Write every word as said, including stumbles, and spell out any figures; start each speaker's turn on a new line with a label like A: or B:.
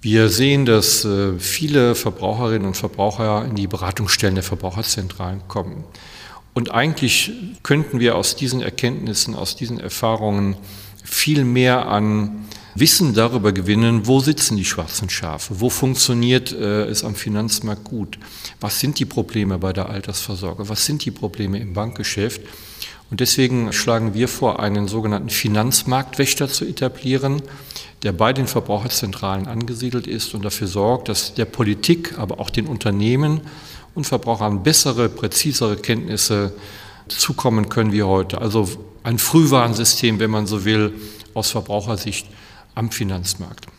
A: Wir sehen, dass viele Verbraucherinnen und Verbraucher in die Beratungsstellen der Verbraucherzentralen kommen. Und eigentlich könnten wir aus diesen Erkenntnissen, aus diesen Erfahrungen viel mehr an Wissen darüber gewinnen, wo sitzen die schwarzen Schafe, wo funktioniert äh, es am Finanzmarkt gut, was sind die Probleme bei der Altersvorsorge, was sind die Probleme im Bankgeschäft. Und deswegen schlagen wir vor, einen sogenannten Finanzmarktwächter zu etablieren, der bei den Verbraucherzentralen angesiedelt ist und dafür sorgt, dass der Politik, aber auch den Unternehmen und Verbrauchern bessere, präzisere Kenntnisse zukommen können wie heute. Also ein Frühwarnsystem, wenn man so will, aus Verbrauchersicht am Finanzmarkt.